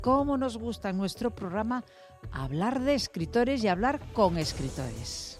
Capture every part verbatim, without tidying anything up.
cómo nos gusta en nuestro programa hablar de escritores y hablar con escritores.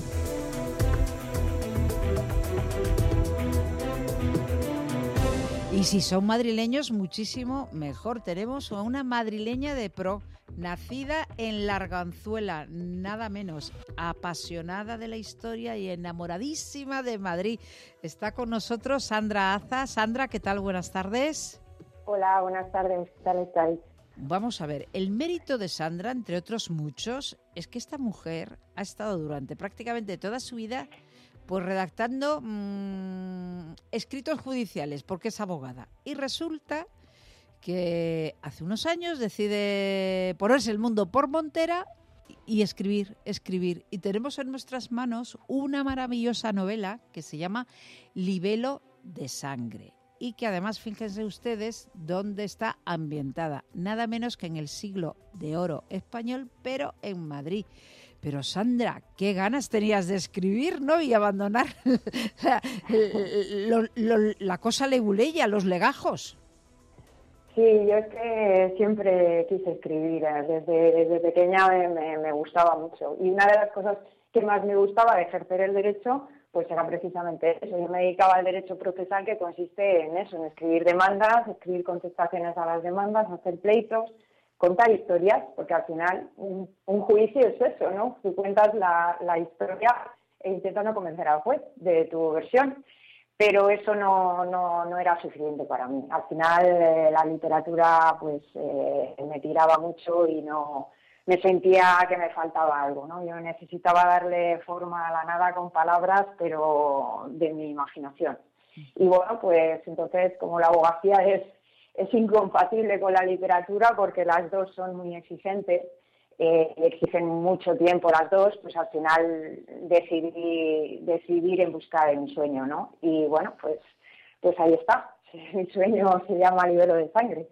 Y si son madrileños, muchísimo mejor. Tenemos a una madrileña de pro, nacida en La Arganzuela, nada menos, apasionada de la historia y enamoradísima de Madrid. Está con nosotros Sandra Aza. Sandra, ¿qué tal? Buenas tardes. Hola, buenas tardes. ¿Qué tal estáis? Vamos a ver, el mérito de Sandra, entre otros muchos, es que esta mujer ha estado durante prácticamente toda su vida pues redactando mmm, escritos judiciales, porque es abogada. Y resulta que hace unos años decide ponerse el mundo por montera y escribir, escribir. Y tenemos en nuestras manos una maravillosa novela que se llama Libelo de sangre. Y que además, fíjense ustedes dónde está ambientada, nada menos que en el siglo de oro español, pero en Madrid. Pero Sandra, qué ganas tenías de escribir, ¿no? Y abandonar la, lo, lo, la cosa leguleya, los legajos. Sí, yo es que siempre quise escribir, desde, desde pequeña me, me, me gustaba mucho. Y una de las cosas que más me gustaba de ejercer el derecho, pues era precisamente eso. Yo me dedicaba al derecho procesal, que consiste en eso, en escribir demandas, escribir contestaciones a las demandas, hacer pleitos, contar historias, porque al final un, un juicio es eso, ¿no? Tú cuentas la, la historia e intentas no convencer al juez de tu versión, pero eso no, no, no era suficiente para mí. Al final eh, la literatura pues eh, me tiraba mucho y no me sentía que me faltaba algo, ¿no? Yo necesitaba darle forma a la nada con palabras, pero de mi imaginación. Y bueno, pues entonces, como la abogacía es es incompatible con la literatura porque las dos son muy exigentes, eh, exigen mucho tiempo las dos, pues al final decidí decidir en busca de mi sueño, ¿no? Y bueno, pues pues ahí está. Mi sueño se llama Libelo de sangre.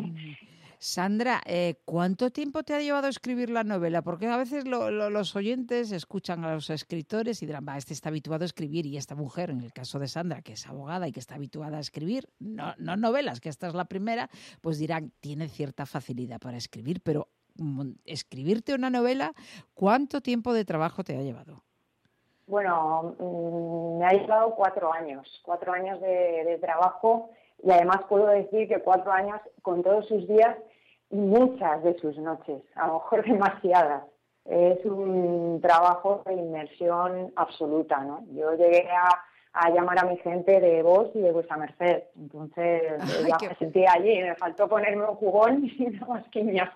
Sandra, eh, ¿cuánto tiempo te ha llevado a escribir la novela? Porque a veces lo, lo, los oyentes escuchan a los escritores y dirán, va, este está habituado a escribir, y esta mujer, en el caso de Sandra, que es abogada y que está habituada a escribir, no, no novelas, que esta es la primera, pues dirán, tiene cierta facilidad para escribir, pero escribirte una novela, ¿cuánto tiempo de trabajo te ha llevado? Bueno, me ha llevado cuatro años, cuatro años de, de trabajo. Y además puedo decir que cuatro años con todos sus días y muchas de sus noches, a lo mejor demasiadas. Es un trabajo de inmersión absoluta, ¿no? Yo llegué a, a llamar a mi gente de vos y de vuestra merced. Entonces Ay, ya qué... me sentí allí, me faltó ponerme un jugón y una masquilla,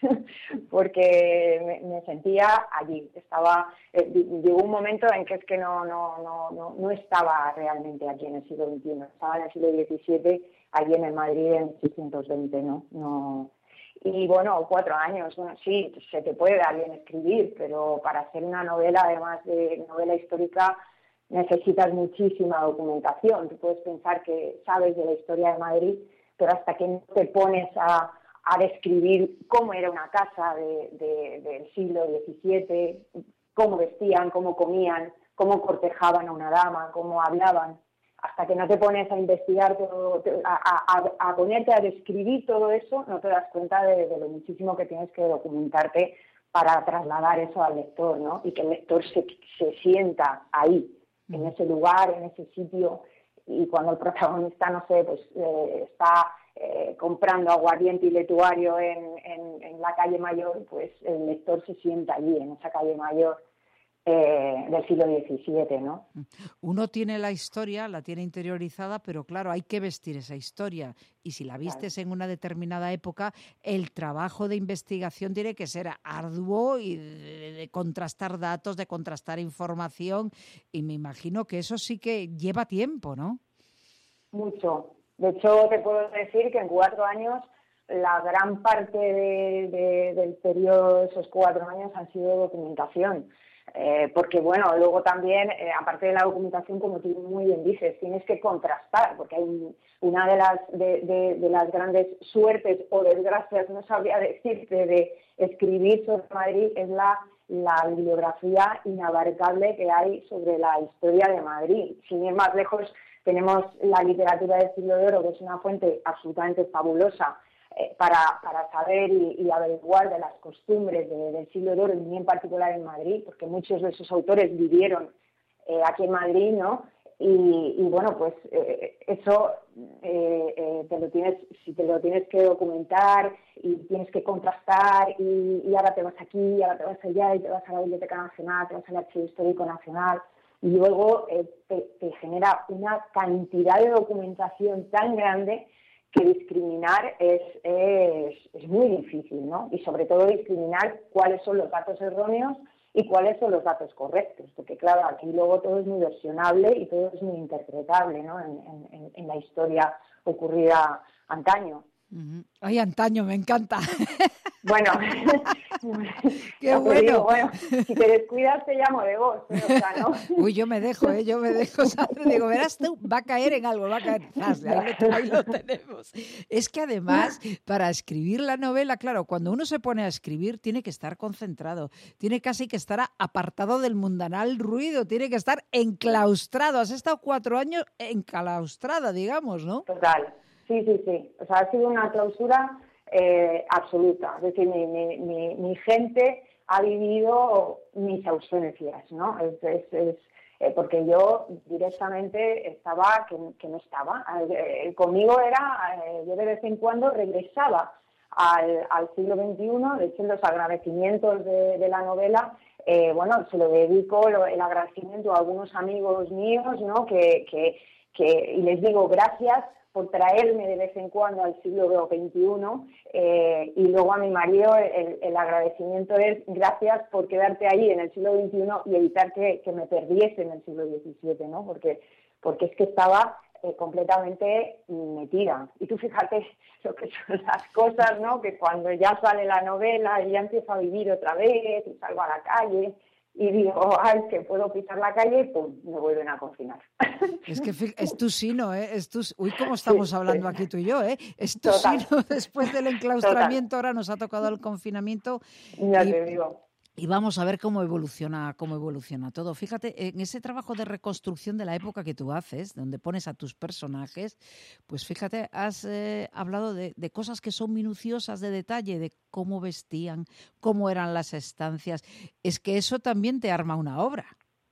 porque me, me sentía allí. Estaba, eh, llegó un momento en que es que no, no, no, no, no estaba realmente aquí en el siglo veintiuno, estaba en el siglo diecisiete, allí en el Madrid en mil seiscientos veinte, ¿no? no Y bueno, cuatro años, bueno, sí, se te puede dar bien escribir, pero para hacer una novela, además de novela histórica, necesitas muchísima documentación. Tú puedes pensar que sabes de la historia de Madrid, pero hasta que no te pones a, a describir cómo era una casa de, de, del siglo diecisiete, cómo vestían, cómo comían, cómo cortejaban a una dama, cómo hablaban, hasta que no te pones a investigar todo, a, a, a ponerte a describir todo eso, no te das cuenta de, de lo muchísimo que tienes que documentarte para trasladar eso al lector, ¿no? Y que el lector se, se sienta ahí, en ese lugar, en ese sitio, y cuando el protagonista, no sé, pues eh, está eh, comprando aguardiente y letuario en, en, en la calle Mayor, pues el lector se sienta allí, en esa calle Mayor, Eh, del siglo diecisiete, ¿no? Uno tiene la historia, la tiene interiorizada, pero claro, hay que vestir esa historia. Y si la vistes claro. en una determinada época, el trabajo de investigación tiene que ser arduo y de, de contrastar datos, de contrastar información. Y me imagino que eso sí que lleva tiempo, ¿no? Mucho. De hecho, te puedo decir que en cuatro años la gran parte de, de, del periodo de esos cuatro años han sido documentación. Eh, porque, bueno, luego también, eh, aparte de la documentación, como tú muy bien dices, tienes que contrastar, porque hay una de las de, de, de las grandes suertes o desgracias, no sabría decirte, de escribir sobre Madrid, es la, la bibliografía inabarcable que hay sobre la historia de Madrid. Sin ir más lejos, tenemos la literatura del siglo de oro, que es una fuente absolutamente fabulosa eh, para, para saber y, y averiguar de las costumbres de, del siglo de oro, y en particular en Madrid, porque muchos de esos autores vivieron eh, aquí en Madrid, ¿no? Y, y bueno, pues eh, eso eh, eh, te lo tienes, si te lo tienes que documentar y tienes que contrastar y, y ahora te vas aquí, y ahora te vas allá y te vas a la Biblioteca Nacional, te vas al Archivo Histórico Nacional y luego eh, te, te genera una cantidad de documentación tan grande que discriminar es, es, es muy difícil, ¿no? Y sobre todo discriminar cuáles son los datos erróneos y cuáles son los datos correctos, porque claro, aquí luego todo es muy versionable y todo es muy interpretable, ¿no? En, en, en la historia ocurrida antaño. Uh-huh. Ay, antaño, me encanta. Bueno, qué bueno. Digo, bueno, si te descuidas te llamo de vos, pero, o sea, ¿no? Uy, yo me dejo, ¿eh? Yo me dejo, Sandra. Digo, verás tú, va a caer en algo, va a caer. Ahí lo, ahí lo tenemos. Es que además, para escribir la novela, claro, cuando uno se pone a escribir, tiene que estar concentrado, tiene casi que estar apartado del mundanal ruido, tiene que estar enclaustrado. Has estado cuatro años enclaustrada, digamos, ¿no? Total, sí, sí, sí. O sea, ha sido una clausura Eh, absoluta, es decir, mi, mi, mi, mi gente ha vivido mis ausencias, ¿no? Es, es, es eh, porque yo directamente estaba que, que no estaba, eh, conmigo era, eh, yo de vez en cuando regresaba al, al siglo veintiuno, de hecho en los agradecimientos de, de la novela, eh, bueno, se lo dedico lo, el agradecimiento a algunos amigos míos, ¿no? Que, que, que, y les digo gracias por traerme de vez en cuando al siglo veintiuno, eh, y luego a mi marido el, el agradecimiento es gracias por quedarte ahí en el siglo veintiuno y evitar que, que me perdiese en el siglo diecisiete, ¿no? Porque, porque es que estaba eh, completamente metida. Y tú fíjate lo que son las cosas, ¿no? Que cuando ya sale la novela y ya empiezo a vivir otra vez y salgo a la calle y digo, ay, que puedo pisar la calle, y pum, me vuelven a confinar. Es que es tu sino, ¿eh? Es tu, uy, cómo estamos sí, hablando sí. aquí tú y yo, ¿eh? Es tu Total. sino después del enclaustramiento, Total. ahora nos ha tocado el confinamiento. Ya y, te digo. Y vamos a ver cómo evoluciona, cómo evoluciona todo. Fíjate, en ese trabajo de reconstrucción de la época que tú haces, donde pones a tus personajes, pues fíjate, has eh, hablado de, de cosas que son minuciosas, de detalle, de cómo vestían, cómo eran las estancias. Es que eso también te arma una obra.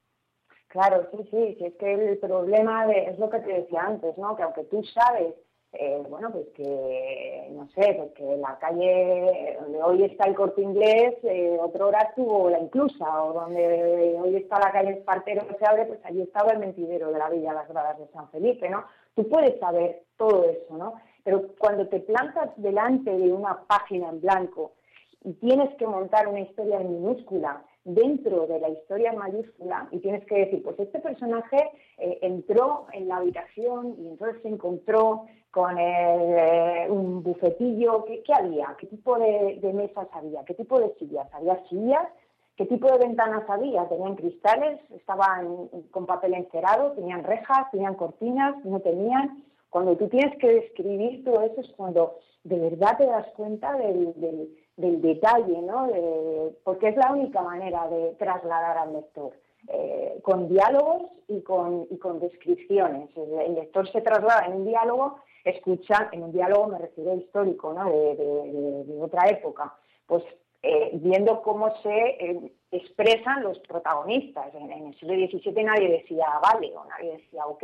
Claro, sí, sí, sí, es que el problema de, es lo que te decía antes, ¿no? Que aunque tú sabes, eh, bueno, pues que, no sé, pues que la calle donde hoy está el Corte Inglés, eh, otra hora estuvo la Inclusa, o donde hoy está la calle Espartero que se abre, pues allí estaba el mentidero de la Villa Las Gradas de San Felipe, ¿no? Tú puedes saber todo eso, ¿no? Pero cuando te plantas delante de una página en blanco y tienes que montar una historia en minúscula dentro de la historia en mayúscula y tienes que decir, pues este personaje eh, entró en la habitación y entonces se encontró con el, eh, un bufetillo. ¿Qué, qué había? ¿Qué tipo de, de mesas había? ¿Qué tipo de sillas? ¿Había sillas? ¿Qué tipo de ventanas había? ¿Tenían cristales? ¿Estaban con papel encerado? ¿Tenían rejas? ¿Tenían cortinas? ¿No tenían? Cuando tú tienes que describir todo eso es cuando de verdad te das cuenta del, del, del detalle, ¿no? De, porque es la única manera de trasladar al lector, eh, con diálogos y con, y con descripciones. El, el lector se traslada en un diálogo, escucha, en un diálogo me refiero histórico, ¿no? De, de, de, de otra época, pues eh, viendo cómo se eh, expresan los protagonistas. En, en el siglo diecisiete nadie decía vale o nadie decía ok.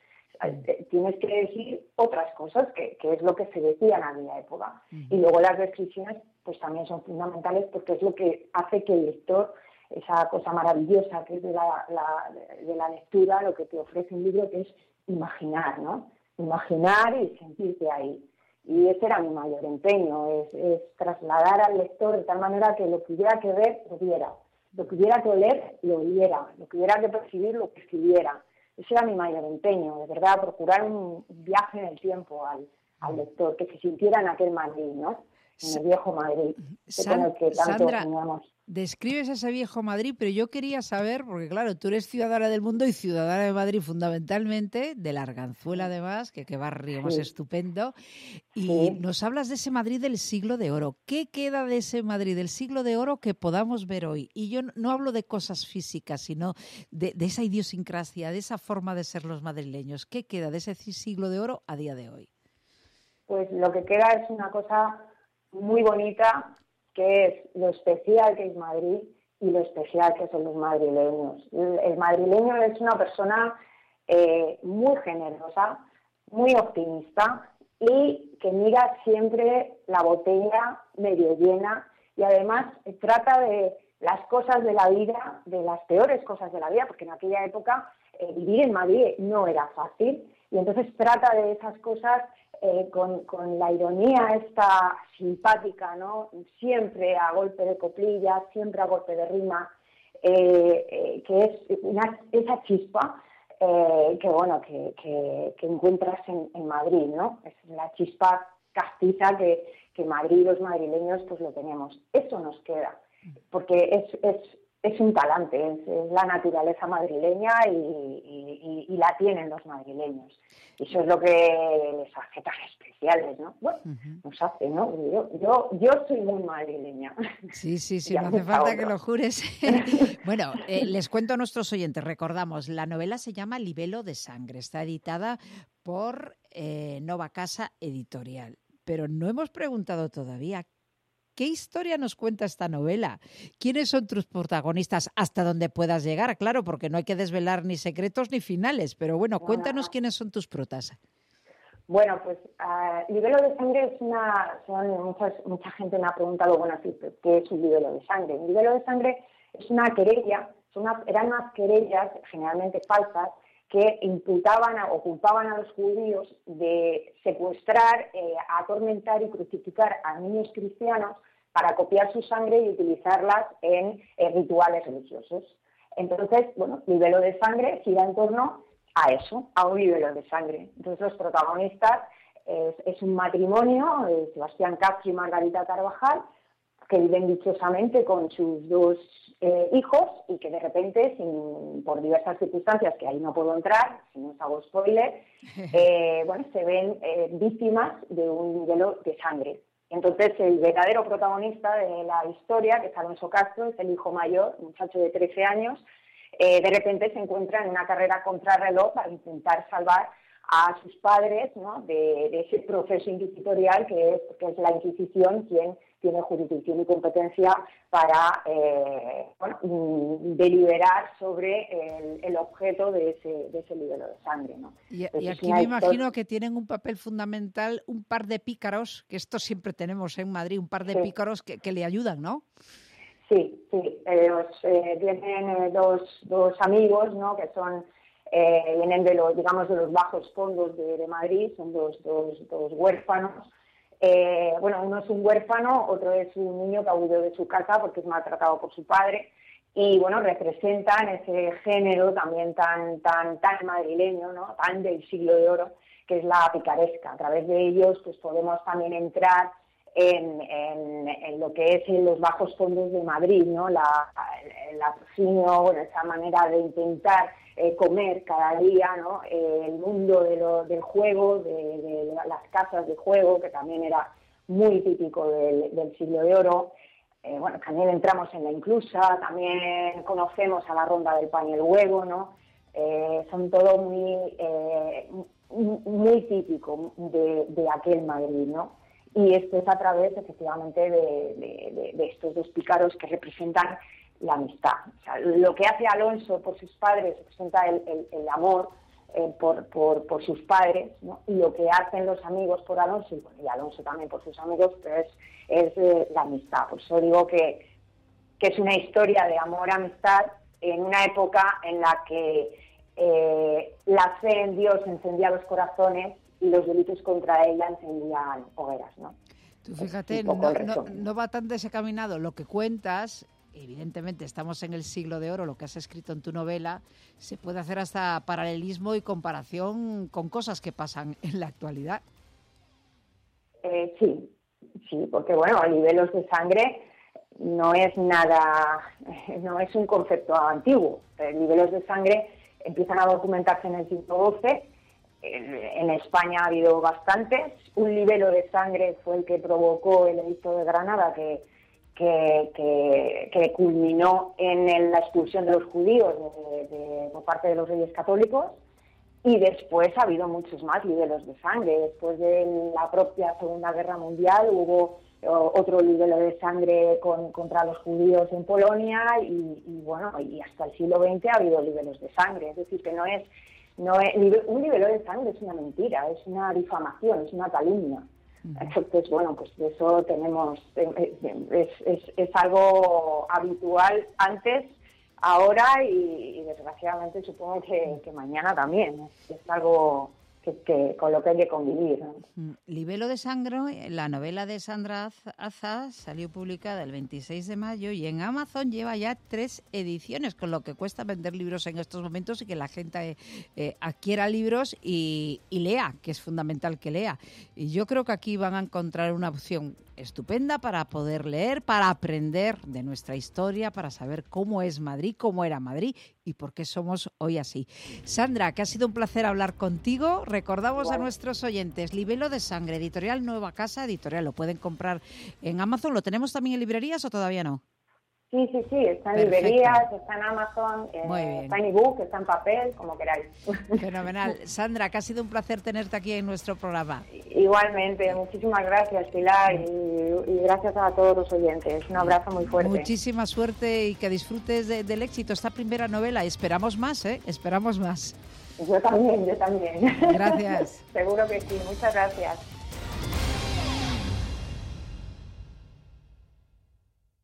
Tienes que decir otras cosas, que, que es lo que se decía en aquella época. Uh-huh. Y luego las descripciones pues también son fundamentales porque es lo que hace que el lector, esa cosa maravillosa que es de la, la, de la lectura, lo que te ofrece un libro, que es imaginar, ¿no? Imaginar y sentirte ahí. Y ese era mi mayor empeño, es, es trasladar al lector de tal manera que lo que hubiera que ver, lo viera. Lo que hubiera que oler, lo oliera. Lo que hubiera que percibir, lo que escribiera. Ese era mi mayor empeño, de verdad, procurar un viaje en el tiempo al, al lector, que se sintiera en aquel Madrid, ¿no? En el viejo Madrid, San, con el que tanto Sandra, soñamos. Describes ese viejo Madrid, pero yo quería saber, porque claro, tú eres ciudadana del mundo y ciudadana de Madrid fundamentalmente, de la Arganzuela además, que qué barrio sí. más estupendo, y sí. nos hablas de ese Madrid del siglo de oro. ¿Qué queda de ese Madrid del siglo de oro que podamos ver hoy? Y yo no hablo de cosas físicas, sino de, de esa idiosincrasia, de esa forma de ser los madrileños. ¿Qué queda de ese siglo de oro a día de hoy? pues lo que queda es una cosa muy bonita, que es lo especial que es Madrid y lo especial que son los madrileños. El, el madrileño es una persona eh, muy generosa, muy optimista y que mira siempre la botella medio llena y además trata de las cosas de la vida, de las peores cosas de la vida, porque en aquella época eh, vivir en Madrid no era fácil y entonces trata de esas cosas eh, con, con la ironía esta simpática, ¿no? Siempre a golpe de coplilla, siempre a golpe de rima, eh, eh, que es una, esa chispa eh, que, bueno, que, que, que encuentras en, en Madrid, ¿no? Es la chispa castiza que, que Madrid, los madrileños, pues lo tenemos. Eso nos queda, porque es, es, es un talante, es, es la naturaleza madrileña y, y, y, y la tienen los madrileños. Y eso es lo que les hace tan especiales, ¿no? Bueno, uh-huh. nos hace, ¿no? Yo, yo, yo soy muy madrileña. Sí, sí, sí, no hace falta otro. que lo jures. Bueno, eh, les cuento a nuestros oyentes, recordamos, la novela se llama Libelo de Sangre, está editada por eh, Nova Casa Editorial. Pero no hemos preguntado todavía, ¿qué historia nos cuenta esta novela? ¿Quiénes son tus protagonistas? Hasta donde puedas llegar, claro, porque no hay que desvelar ni secretos ni finales. Pero bueno, cuéntanos quiénes son tus protas. Bueno, pues uh, Libelo de Sangre es una... Son muchas, mucha gente me ha preguntado, bueno, ¿qué es un libelo de sangre? Un libelo de sangre es una querella, son una, eran unas querellas generalmente falsas, que imputaban o culpaban a los judíos de secuestrar, eh, atormentar y crucificar a niños cristianos para copiar su sangre y utilizarlas en eh, rituales religiosos. Entonces, bueno, Libelo de Sangre gira en torno a eso, a un libelo de sangre. Entonces, los protagonistas es, es un matrimonio, eh, Sebastián Castro y Margarita Carvajal, que viven dichosamente con sus dos eh, hijos y que de repente, sin, por diversas circunstancias que ahí no puedo entrar, si no os hago spoiler, eh, bueno, se ven eh, víctimas de un libelo de sangre. Entonces, el verdadero protagonista de la historia, que es Alonso Castro, es el hijo mayor, un muchacho de trece años, eh, de repente se encuentra en una carrera contrarreloj para intentar salvar a sus padres, ¿no?, de, de ese proceso inquisitorial que es, que es la Inquisición quien tiene jurisdicción y competencia para eh, bueno, deliberar sobre el, el objeto de ese, de ese libelo de sangre, ¿no? Y, y aquí me imagino que tienen un papel fundamental un par de pícaros, que esto siempre tenemos en Madrid, un par de sí. pícaros que, que le ayudan, ¿no? Sí, sí. Eh, los, eh, tienen eh, dos, dos amigos, ¿no?, que son eh, vienen de los, digamos, de los bajos fondos de, de Madrid, son dos, dos, dos huérfanos. Eh, bueno, uno es un huérfano, otro es un niño que ha huido de su casa porque es maltratado por su padre y, bueno, representan ese género también tan tan tan madrileño, ¿no?, tan del siglo de oro, que es la picaresca. A través de ellos pues podemos también entrar en, en, en lo que es en los bajos fondos de Madrid, ¿no?, la, el latrocinio, bueno, esa manera de intentar eh, comer cada día, ¿no?, eh, el mundo de lo, del juego, de, de las casas de juego, que también era muy típico del, del siglo de oro. Eh, bueno, también entramos en la inclusa, también conocemos a la ronda del pan y el huevo, ¿no? Eh, son todo muy, eh, muy típico de, de aquel Madrid, ¿no? Y esto es a través, efectivamente, de, de, de, de estos dos pícaros que representan la amistad. O sea, lo que hace Alonso por sus padres representa el, el, el amor eh, por, por, por sus padres, ¿no? Y lo que hacen los amigos por Alonso, y Alonso también por sus amigos, pues es eh, la amistad. Por eso digo que, que es una historia de amor-amistad en una época en la que eh, la fe en Dios encendía los corazones y los delitos contra ella encendían hogueras, ¿no? Tú fíjate, no, no, no va tan desencaminado lo que cuentas. Evidentemente estamos en el siglo de oro, lo que has escrito en tu novela, se puede hacer hasta paralelismo y comparación con cosas que pasan en la actualidad. Eh, sí, sí, porque bueno, libelos de sangre no es nada, no es un concepto antiguo. Libelos de sangre empiezan a documentarse en el siglo doce. En España ha habido bastantes. Un libelo de sangre fue el que provocó el edicto de Granada, que, que, que, que culminó en el, la expulsión de los judíos de, de, por parte de los reyes católicos. Y después ha habido muchos más libelos de sangre. Después de la propia Segunda Guerra Mundial hubo otro libelo de sangre con, contra los judíos en Polonia y, y bueno, y hasta el siglo veinte ha habido libelos de sangre. Es decir, que no es, no es un libelo de sangre es una mentira, es una difamación, es una calumnia. Uh-huh. Entonces, bueno, pues de eso tenemos, es, es, es algo habitual antes, ahora y, y desgraciadamente supongo que, que mañana también. Es, es algo que, que con lo que hay que convivir, ¿no? Libelo de sangre, la novela de Sandra Azaz salió publicada el veintiséis de mayo y en Amazon lleva ya tres ediciones, con lo que cuesta vender libros en estos momentos y que la gente eh, adquiera libros y, y lea, que es fundamental que lea. Y yo creo que aquí van a encontrar una opción estupenda para poder leer, para aprender de nuestra historia, para saber cómo es Madrid, cómo era Madrid y por qué somos hoy así. Sandra, que ha sido un placer hablar contigo. Recordamos bueno. a nuestros oyentes, Libelo de Sangre, editorial Nueva Casa Editorial. Lo pueden comprar en Amazon. ¿Lo tenemos también en librerías o todavía no? Sí, sí, sí, está en Perfecto. librerías, está en Amazon, eh, está en ebook, está en papel, como queráis. Fenomenal. Sandra, que ha sido un placer tenerte aquí en nuestro programa. Igualmente, muchísimas gracias, Pilar, y, y gracias a todos los oyentes. Un abrazo muy fuerte. Muchísima suerte y que disfrutes de, del éxito esta primera novela. Esperamos más, ¿eh? Esperamos más. Yo también, yo también. Gracias. Seguro que sí, muchas gracias.